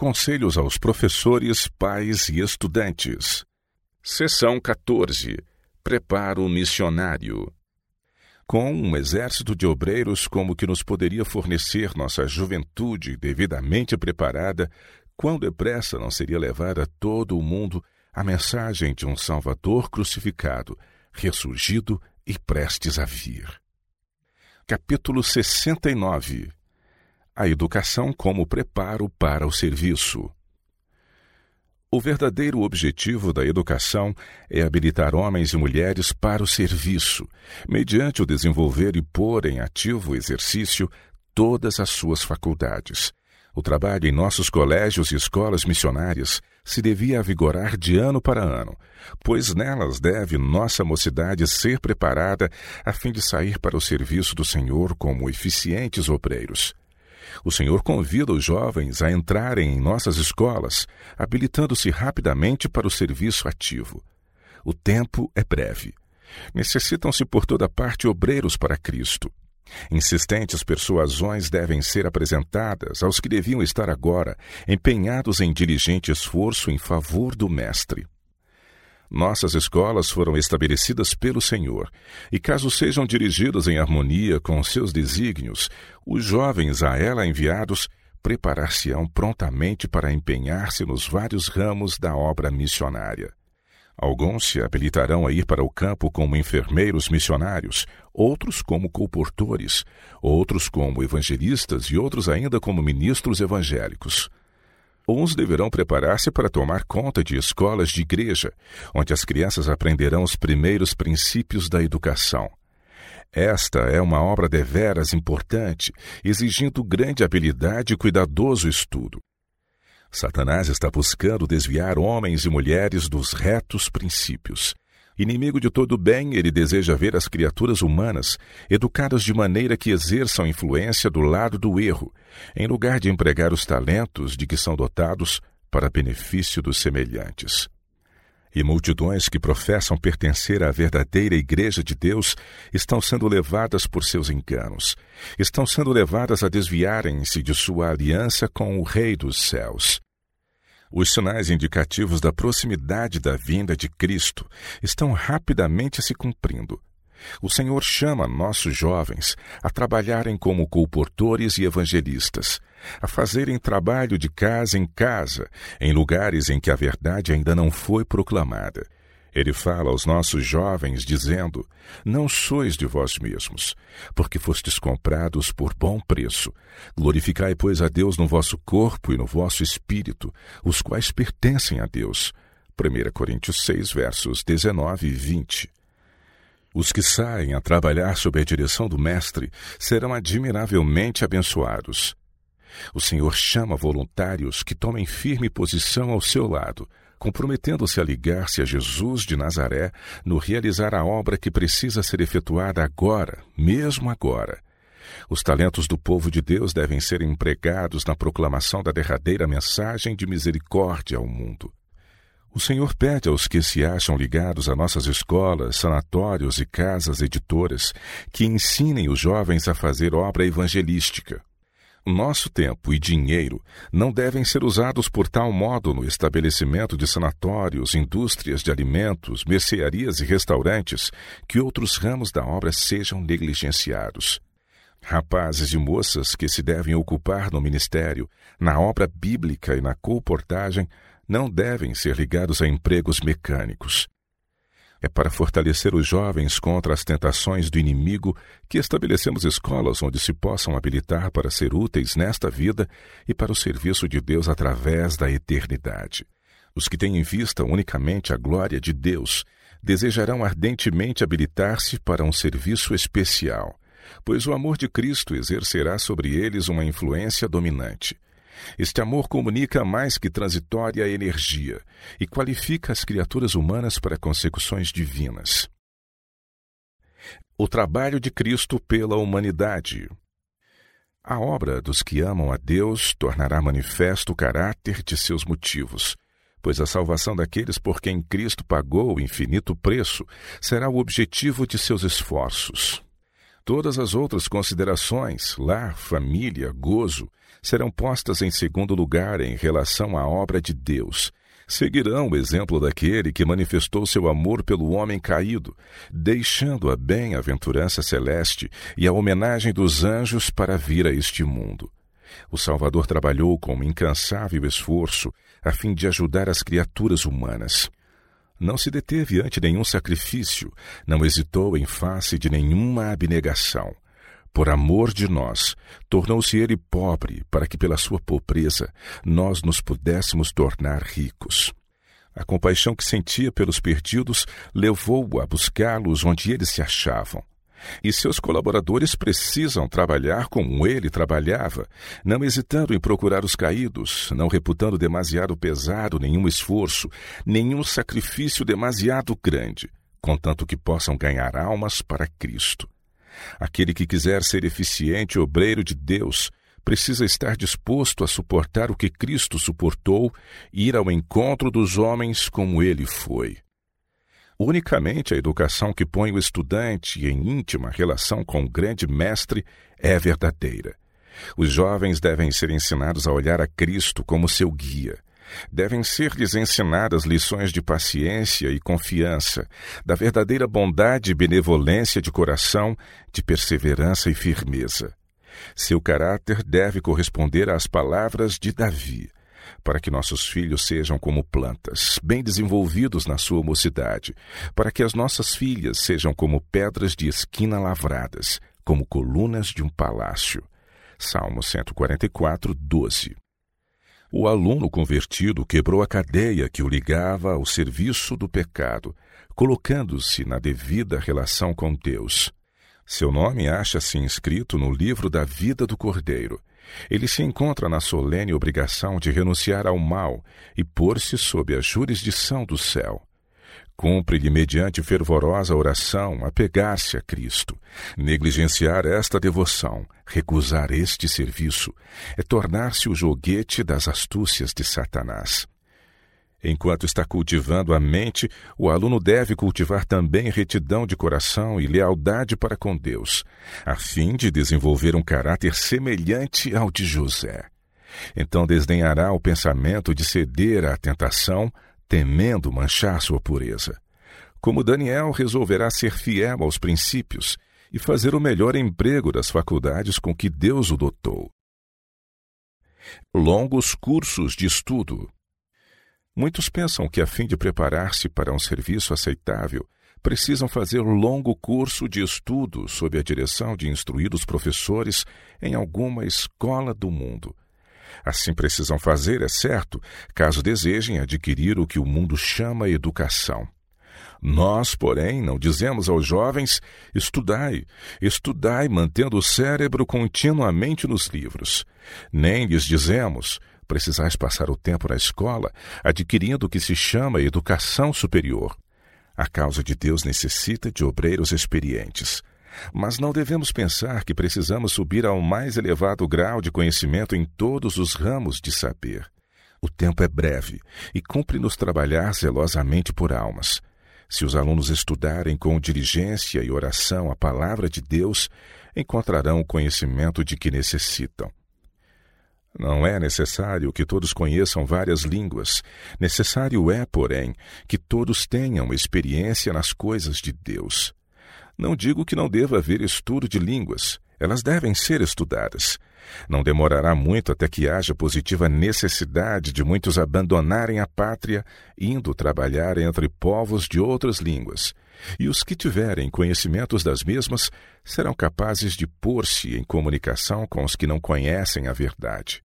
Conselhos aos professores, pais e estudantes. Seção 14. Preparo missionário. Com um exército de obreiros como que nos poderia fornecer nossa juventude devidamente preparada, quão depressa não seria levar a todo o mundo a mensagem de um Salvador crucificado, ressurgido e prestes a vir. Capítulo 69. A educação como preparo para o serviço. O verdadeiro objetivo da educação é habilitar homens e mulheres para o serviço, mediante o desenvolver e pôr em ativo exercício todas as suas faculdades. O trabalho em nossos colégios e escolas missionárias se devia avigorar de ano para ano, pois nelas deve nossa mocidade ser preparada a fim de sair para o serviço do Senhor como eficientes obreiros. O Senhor convida os jovens a entrarem em nossas escolas, habilitando-se rapidamente para o serviço ativo. O tempo é breve. Necessitam-se por toda parte obreiros para Cristo. Insistentes persuasões devem ser apresentadas aos que deviam estar agora empenhados em diligente esforço em favor do Mestre. Nossas escolas foram estabelecidas pelo Senhor, e caso sejam dirigidas em harmonia com seus desígnios, os jovens a ela enviados preparar-se-ão prontamente para empenhar-se nos vários ramos da obra missionária. Alguns se habilitarão a ir para o campo como enfermeiros missionários, outros como colportores, outros como evangelistas e outros ainda como ministros evangélicos. Uns deverão preparar-se para tomar conta de escolas de igreja, onde as crianças aprenderão os primeiros princípios da educação. Esta é uma obra deveras importante, exigindo grande habilidade e cuidadoso estudo. Satanás está buscando desviar homens e mulheres dos retos princípios. Inimigo de todo o bem, ele deseja ver as criaturas humanas educadas de maneira que exerçam influência do lado do erro, em lugar de empregar os talentos de que são dotados para benefício dos semelhantes. E multidões que professam pertencer à verdadeira Igreja de Deus estão sendo levadas por seus enganos, estão sendo levadas a desviarem-se de sua aliança com o Rei dos Céus. Os sinais indicativos da proximidade da vinda de Cristo estão rapidamente se cumprindo. O Senhor chama nossos jovens a trabalharem como colportores e evangelistas, a fazerem trabalho de casa em casa, em lugares em que a verdade ainda não foi proclamada. Ele fala aos nossos jovens, dizendo: não sois de vós mesmos, porque fostes comprados por bom preço. Glorificai, pois, a Deus no vosso corpo e no vosso espírito, os quais pertencem a Deus. 1 Coríntios 6, versos 19 e 20. Os que saem a trabalhar sob a direção do Mestre serão admiravelmente abençoados. O Senhor chama voluntários que tomem firme posição ao seu lado, comprometendo-se a ligar-se a Jesus de Nazaré no realizar a obra que precisa ser efetuada agora, mesmo agora. Os talentos do povo de Deus devem ser empregados na proclamação da derradeira mensagem de misericórdia ao mundo. O Senhor pede aos que se acham ligados a nossas escolas, sanatórios e casas editoras que ensinem os jovens a fazer obra evangelística. Nosso tempo e dinheiro não devem ser usados por tal modo no estabelecimento de sanatórios, indústrias de alimentos, mercearias e restaurantes que outros ramos da obra sejam negligenciados. Rapazes e moças que se devem ocupar no ministério, na obra bíblica e na colportagem não devem ser ligados a empregos mecânicos. É para fortalecer os jovens contra as tentações do inimigo que estabelecemos escolas onde se possam habilitar para ser úteis nesta vida e para o serviço de Deus através da eternidade. Os que têm em vista unicamente a glória de Deus desejarão ardentemente habilitar-se para um serviço especial, pois o amor de Cristo exercerá sobre eles uma influência dominante. Este amor comunica mais que transitória energia e qualifica as criaturas humanas para consecuções divinas. O trabalho de Cristo pela humanidade. A obra dos que amam a Deus tornará manifesto o caráter de seus motivos, pois a salvação daqueles por quem Cristo pagou o infinito preço será o objetivo de seus esforços. Todas as outras considerações, lar, família, gozo, serão postas em segundo lugar em relação à obra de Deus. Seguirão o exemplo daquele que manifestou seu amor pelo homem caído, deixando a bem-aventurança celeste e a homenagem dos anjos para vir a este mundo. O Salvador trabalhou com incansável esforço a fim de ajudar as criaturas humanas. Não se deteve ante nenhum sacrifício, não hesitou em face de nenhuma abnegação. Por amor de nós, tornou-se ele pobre, para que pela sua pobreza nós nos pudéssemos tornar ricos. A compaixão que sentia pelos perdidos levou-o a buscá-los onde eles se achavam. E seus colaboradores precisam trabalhar como ele trabalhava, não hesitando em procurar os caídos, não reputando demasiado pesado nenhum esforço, nenhum sacrifício demasiado grande, contanto que possam ganhar almas para Cristo. Aquele que quiser ser eficiente obreiro de Deus precisa estar disposto a suportar o que Cristo suportou e ir ao encontro dos homens como ele foi. Unicamente a educação que põe o estudante em íntima relação com o grande mestre é verdadeira. Os jovens devem ser ensinados a olhar a Cristo como seu guia. Devem ser-lhes ensinadas lições de paciência e confiança, da verdadeira bondade e benevolência de coração, de perseverança e firmeza. Seu caráter deve corresponder às palavras de Davi, para que nossos filhos sejam como plantas, bem desenvolvidos na sua mocidade, para que as nossas filhas sejam como pedras de esquina lavradas, como colunas de um palácio. Salmo 144, 12. O aluno convertido quebrou a cadeia que o ligava ao serviço do pecado, colocando-se na devida relação com Deus. Seu nome acha-se inscrito no livro da vida do Cordeiro. Ele se encontra na solene obrigação de renunciar ao mal e pôr-se sob a jurisdição do céu. Cumpre-lhe, mediante fervorosa oração, apegar-se a Cristo. Negligenciar esta devoção, recusar este serviço, é tornar-se o joguete das astúcias de Satanás. Enquanto está cultivando a mente, o aluno deve cultivar também retidão de coração e lealdade para com Deus, a fim de desenvolver um caráter semelhante ao de José. Então desdenhará o pensamento de ceder à tentação, temendo manchar sua pureza. Como Daniel, resolverá ser fiel aos princípios e fazer o melhor emprego das faculdades com que Deus o dotou. Longos cursos de estudo. Muitos pensam que, a fim de preparar-se para um serviço aceitável, precisam fazer longo curso de estudo sob a direção de instruídos professores em alguma escola do mundo. Assim precisam fazer, é certo, caso desejem adquirir o que o mundo chama educação. Nós, porém, não dizemos aos jovens: estudai, estudai, mantendo o cérebro continuamente nos livros. Nem lhes dizemos: precisais passar o tempo na escola, adquirindo o que se chama educação superior. A causa de Deus necessita de obreiros experientes. Mas não devemos pensar que precisamos subir ao mais elevado grau de conhecimento em todos os ramos de saber. O tempo é breve e cumpre-nos trabalhar zelosamente por almas. Se os alunos estudarem com diligência e oração a palavra de Deus, encontrarão o conhecimento de que necessitam. Não é necessário que todos conheçam várias línguas. Necessário é, porém, que todos tenham experiência nas coisas de Deus. Não digo que não deva haver estudo de línguas. Elas devem ser estudadas. Não demorará muito até que haja positiva necessidade de muitos abandonarem a pátria, indo trabalhar entre povos de outras línguas. E os que tiverem conhecimentos das mesmas serão capazes de pôr-se em comunicação com os que não conhecem a verdade.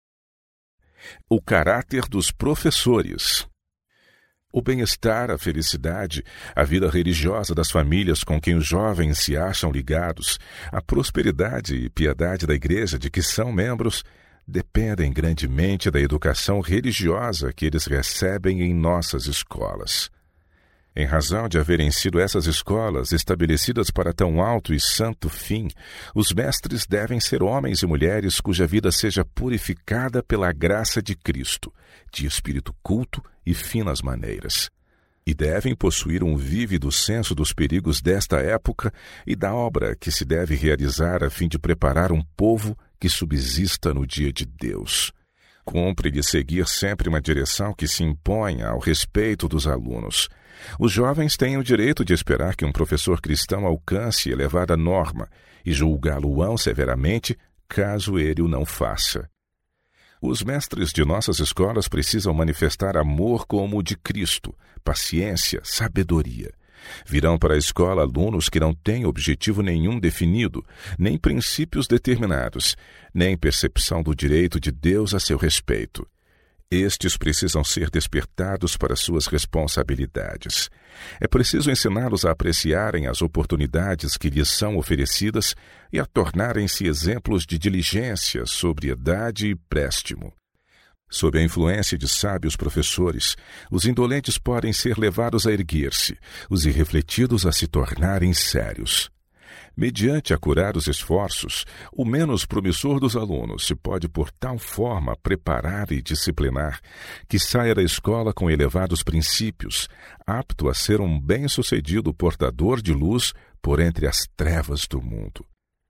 O caráter dos professores. O bem-estar, a felicidade, a vida religiosa das famílias com quem os jovens se acham ligados, a prosperidade e piedade da igreja de que são membros, dependem grandemente da educação religiosa que eles recebem em nossas escolas. Em razão de haverem sido essas escolas estabelecidas para tão alto e santo fim, os mestres devem ser homens e mulheres cuja vida seja purificada pela graça de Cristo, de espírito culto e finas maneiras. E devem possuir um vívido senso dos perigos desta época e da obra que se deve realizar a fim de preparar um povo que subsista no dia de Deus. Cumpre-lhe seguir sempre uma direção que se imponha ao respeito dos alunos. Os jovens têm o direito de esperar que um professor cristão alcance elevada norma e julgá-lo-ão severamente, caso ele o não faça. Os mestres de nossas escolas precisam manifestar amor como o de Cristo, paciência, sabedoria. Virão para a escola alunos que não têm objetivo nenhum definido, nem princípios determinados, nem percepção do direito de Deus a seu respeito. Estes precisam ser despertados para suas responsabilidades. É preciso ensiná-los a apreciarem as oportunidades que lhes são oferecidas e a tornarem-se exemplos de diligência, sobriedade e préstimo. Sob a influência de sábios professores, os indolentes podem ser levados a erguer-se, os irrefletidos a se tornarem sérios. Mediante acurados esforços, o menos promissor dos alunos se pode por tal forma preparar e disciplinar que saia da escola com elevados princípios, apto a ser um bem-sucedido portador de luz por entre as trevas do mundo.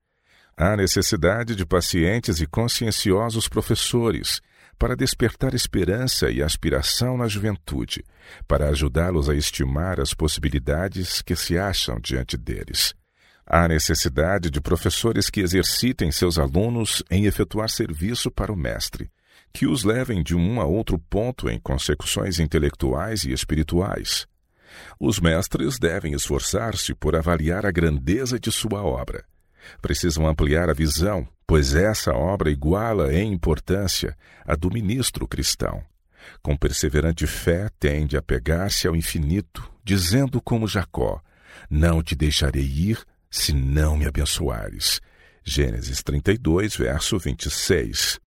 Há necessidade de pacientes e conscienciosos professores para despertar esperança e aspiração na juventude, para ajudá-los a estimar as possibilidades que se acham diante deles. Há necessidade de professores que exercitem seus alunos em efetuar serviço para o mestre, que os levem de um a outro ponto em consecuções intelectuais e espirituais. Os mestres devem esforçar-se por avaliar a grandeza de sua obra. Precisam ampliar a visão, pois essa obra iguala em importância a do ministro cristão. Com perseverante fé tende a pegar-se ao infinito, dizendo como Jacó: não te deixarei ir, se não me abençoares. Gênesis 32, verso 26.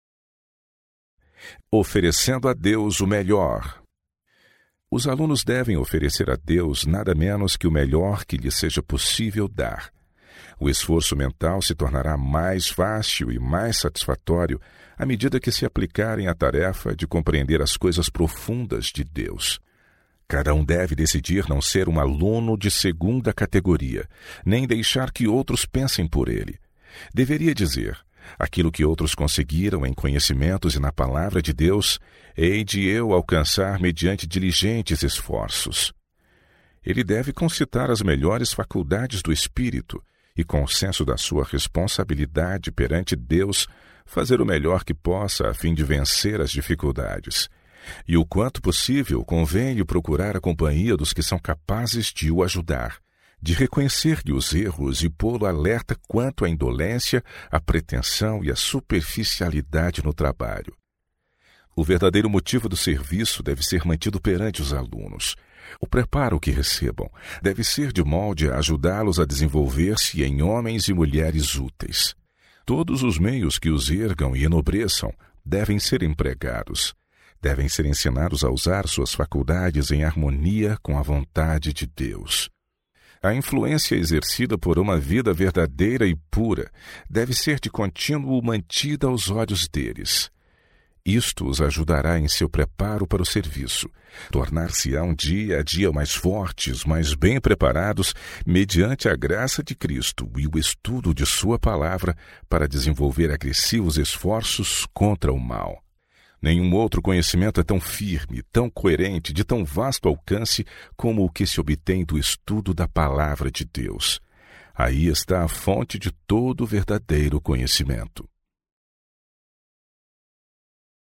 Oferecendo a Deus o melhor. Os alunos devem oferecer a Deus nada menos que o melhor que lhes seja possível dar. O esforço mental se tornará mais fácil e mais satisfatório à medida que se aplicarem à tarefa de compreender as coisas profundas de Deus. Cada um deve decidir não ser um aluno de segunda categoria, nem deixar que outros pensem por ele. Deveria dizer: aquilo que outros conseguiram em conhecimentos e na palavra de Deus, hei de eu alcançar mediante diligentes esforços. Ele deve concitar as melhores faculdades do espírito e, com o senso da sua responsabilidade perante Deus, fazer o melhor que possa a fim de vencer as dificuldades. E o quanto possível convém-lhe procurar a companhia dos que são capazes de o ajudar, de reconhecer-lhe os erros e pô-lo alerta quanto à indolência, à pretensão e à superficialidade no trabalho. O verdadeiro motivo do serviço deve ser mantido perante os alunos. O preparo que recebam deve ser de molde a ajudá-los a desenvolver-se em homens e mulheres úteis. Todos os meios que os ergam e enobreçam devem ser empregados. Devem ser ensinados a usar suas faculdades em harmonia com a vontade de Deus. A influência exercida por uma vida verdadeira e pura deve ser de contínuo mantida aos olhos deles. Isto os ajudará em seu preparo para o serviço. Tornar-se-ão dia a dia mais fortes, mais bem preparados, mediante a graça de Cristo e o estudo de sua palavra para desenvolver agressivos esforços contra o mal. Nenhum outro conhecimento é tão firme, tão coerente, de tão vasto alcance como o que se obtém do estudo da palavra de Deus. Aí está a fonte de todo o verdadeiro conhecimento.